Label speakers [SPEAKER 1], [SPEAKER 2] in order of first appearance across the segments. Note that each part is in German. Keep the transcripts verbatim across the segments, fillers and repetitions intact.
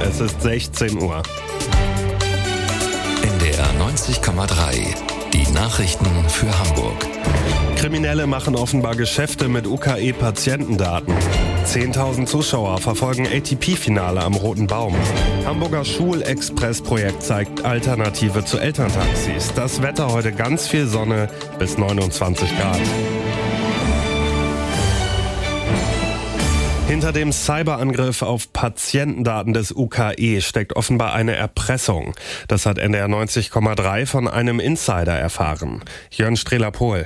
[SPEAKER 1] Es ist sechzehn Uhr.
[SPEAKER 2] N D R neunzig Komma drei. Die Nachrichten für Hamburg.
[SPEAKER 1] Kriminelle machen offenbar Geschäfte mit U K E-Patientendaten. zehntausend Zuschauer verfolgen A T P-Finale am Roten Baum. Hamburger Schulexpress-Projekt zeigt Alternative zu Elterntaxis. Das Wetter heute ganz viel Sonne bis neunundzwanzig Grad. Hinter dem Cyberangriff auf Patientendaten des U K E steckt offenbar eine Erpressung. Das hat N D R neunzig Komma drei von einem Insider erfahren. Jörn Strehler-Pohl.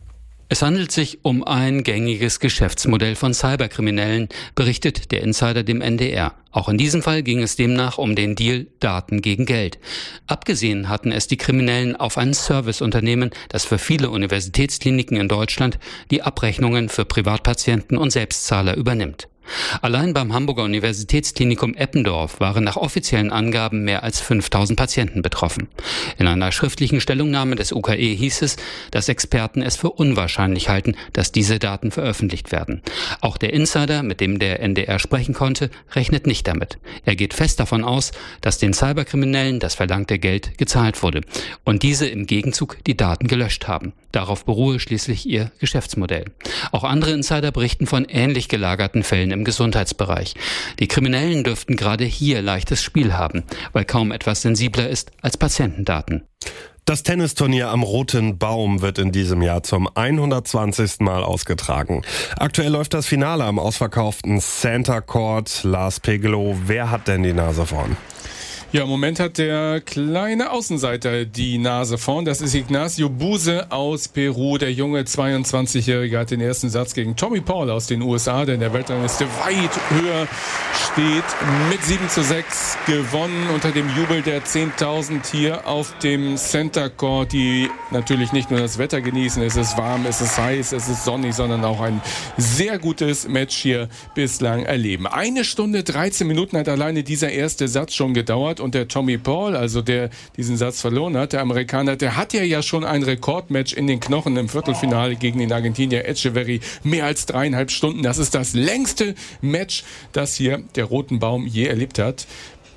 [SPEAKER 3] Es handelt sich um ein gängiges Geschäftsmodell von Cyberkriminellen, berichtet der Insider dem N D R. Auch in diesem Fall ging es demnach um den Deal Daten gegen Geld. Abgesehen hatten es die Kriminellen auf ein Serviceunternehmen, das für viele Universitätskliniken in Deutschland die Abrechnungen für Privatpatienten und Selbstzahler übernimmt. Allein beim Hamburger Universitätsklinikum Eppendorf waren nach offiziellen Angaben mehr als fünftausend Patienten betroffen. In einer schriftlichen Stellungnahme des U K E hieß es, dass Experten es für unwahrscheinlich halten, dass diese Daten veröffentlicht werden. Auch der Insider, mit dem der N D R sprechen konnte, rechnet nicht damit. Er geht fest davon aus, dass den Cyberkriminellen das verlangte Geld gezahlt wurde und diese im Gegenzug die Daten gelöscht haben. Darauf beruhe schließlich ihr Geschäftsmodell. Auch andere Insider berichten von ähnlich gelagerten Fällen im Gesundheitsbereich. Die Kriminellen dürften gerade hier leichtes Spiel haben, weil kaum etwas sensibler ist als Patientendaten.
[SPEAKER 1] Das Tennisturnier am Roten Baum wird in diesem Jahr zum hundertzwanzigsten Mal ausgetragen. Aktuell läuft das Finale am ausverkauften Center Court. Lars Pegelow, wer hat denn die Nase vorn?
[SPEAKER 4] Ja, im Moment hat der kleine Außenseiter die Nase vorn. Das ist Ignacio Buse aus Peru. Der junge zweiundzwanzigjährige hat den ersten Satz gegen Tommy Paul aus den U S A, der in der Weltrangliste weit höher steht, mit sieben zu sechs gewonnen unter dem Jubel der zehntausend hier auf dem Center Court, die natürlich nicht nur das Wetter genießen. Es ist warm, es ist heiß, es ist sonnig, sondern auch ein sehr gutes Match hier bislang erleben. Eine Stunde, dreizehn Minuten hat alleine dieser erste Satz schon gedauert. Und der Tommy Paul, also der diesen Satz verloren hat, der Amerikaner, der hat ja ja schon ein Rekordmatch in den Knochen im Viertelfinale gegen den Argentinier Etcheverry. Mehr als dreieinhalb Stunden. Das ist das längste Match, das hier der Roten Baum je erlebt hat.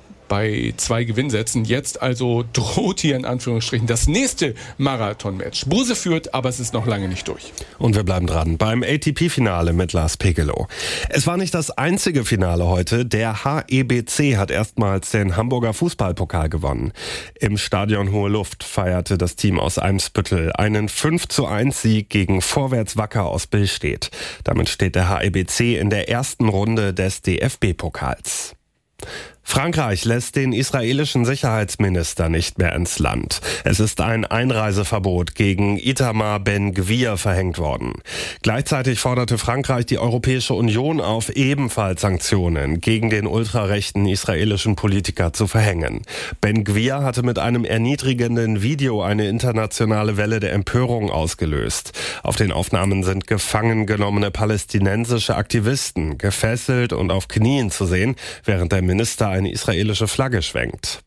[SPEAKER 4] Bei zwei Gewinnsätzen. Jetzt also droht hier in Anführungsstrichen das nächste Marathon-Match. Buse führt, aber es ist noch lange nicht durch.
[SPEAKER 1] Und wir bleiben dran beim A T P-Finale mit Lars Pegelow. Es war nicht das einzige Finale heute. Der H E B C hat erstmals den Hamburger Fußballpokal gewonnen. Im Stadion Hohe Luft feierte das Team aus Eimsbüttel einen fünf zu eins Sieg gegen Vorwärts Wacker aus Billstedt. Damit steht der H E B C in der ersten Runde des D F B-Pokals. Frankreich lässt den israelischen Sicherheitsminister nicht mehr ins Land. Es ist ein Einreiseverbot gegen Itamar Ben-Gvir verhängt worden. Gleichzeitig forderte Frankreich die Europäische Union auf, ebenfalls Sanktionen gegen den ultrarechten israelischen Politiker zu verhängen. Ben-Gvir hatte mit einem erniedrigenden Video eine internationale Welle der Empörung ausgelöst. Auf den Aufnahmen sind gefangen genommene palästinensische Aktivisten gefesselt und auf Knien zu sehen, während der Minister eine israelische Flagge schwenkt.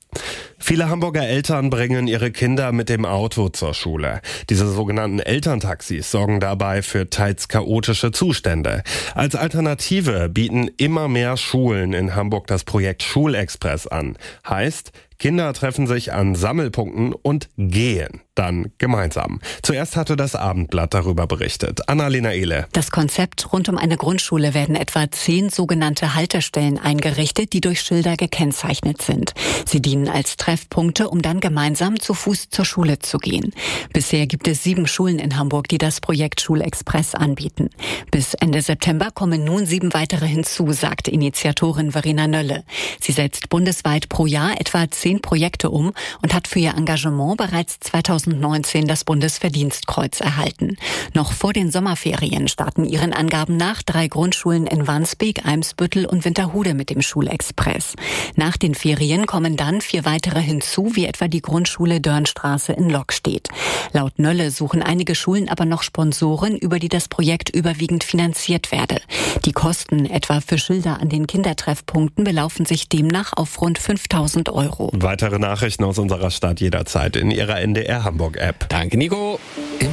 [SPEAKER 1] Viele Hamburger Eltern bringen ihre Kinder mit dem Auto zur Schule. Diese sogenannten Elterntaxis sorgen dabei für teils chaotische Zustände. Als Alternative bieten immer mehr Schulen in Hamburg das Projekt Schulexpress an. Heißt, Kinder treffen sich an Sammelpunkten und gehen dann gemeinsam. Zuerst hatte das Abendblatt darüber berichtet. Annalena Ehle.
[SPEAKER 5] Das Konzept: rund um eine Grundschule werden etwa zehn sogenannte Haltestellen eingerichtet, die durch Schilder gekennzeichnet sind. Sie dienen als Treffpunkte, um dann gemeinsam zu Fuß zur Schule zu gehen. Bisher gibt es sieben Schulen in Hamburg, die das Projekt Schulexpress anbieten. Bis Ende September kommen nun sieben weitere hinzu, sagte Initiatorin Verena Nölle. Sie setzt bundesweit pro Jahr etwa zehn Projekte um und hat für ihr Engagement bereits zweitausendneunzehn das Bundesverdienstkreuz erhalten. Noch vor den Sommerferien starten ihren Angaben nach drei Grundschulen in Wandsbek, Eimsbüttel und Winterhude mit dem Schulexpress. Nach den Ferien kommen dann vier weitere hinzu, wie etwa die Grundschule Dörnstraße in Lockstedt. Laut Nölle suchen einige Schulen aber noch Sponsoren, über die das Projekt überwiegend finanziert werde. Die Kosten, etwa für Schilder an den Kindertreffpunkten, belaufen sich demnach auf rund fünftausend Euro.
[SPEAKER 1] Weitere Nachrichten aus unserer Stadt jederzeit in Ihrer N D R Hamburg App.
[SPEAKER 3] Danke, Nico.